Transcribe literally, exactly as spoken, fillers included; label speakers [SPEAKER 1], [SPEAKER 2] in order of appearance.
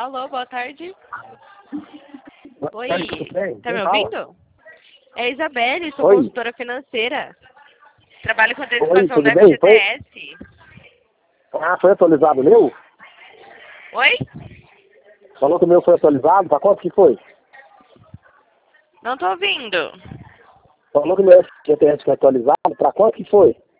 [SPEAKER 1] Alô, boa tarde. Oi,
[SPEAKER 2] Oi, tudo bem?
[SPEAKER 1] tá
[SPEAKER 2] Quem
[SPEAKER 1] me
[SPEAKER 2] fala?
[SPEAKER 1] ouvindo? É a Isabelle, sou
[SPEAKER 2] Oi.
[SPEAKER 1] consultora financeira. Trabalho com a
[SPEAKER 2] Oi,
[SPEAKER 1] antecipação
[SPEAKER 2] tudo
[SPEAKER 1] da
[SPEAKER 2] bem? Foi?
[SPEAKER 1] F G T S.
[SPEAKER 2] Ah, foi atualizado o meu?
[SPEAKER 1] Oi?
[SPEAKER 2] Falou que o meu foi atualizado? Pra quanto que foi?
[SPEAKER 1] Não tô ouvindo.
[SPEAKER 2] Falou que o meu F G T S foi atualizado? Pra quanto que foi?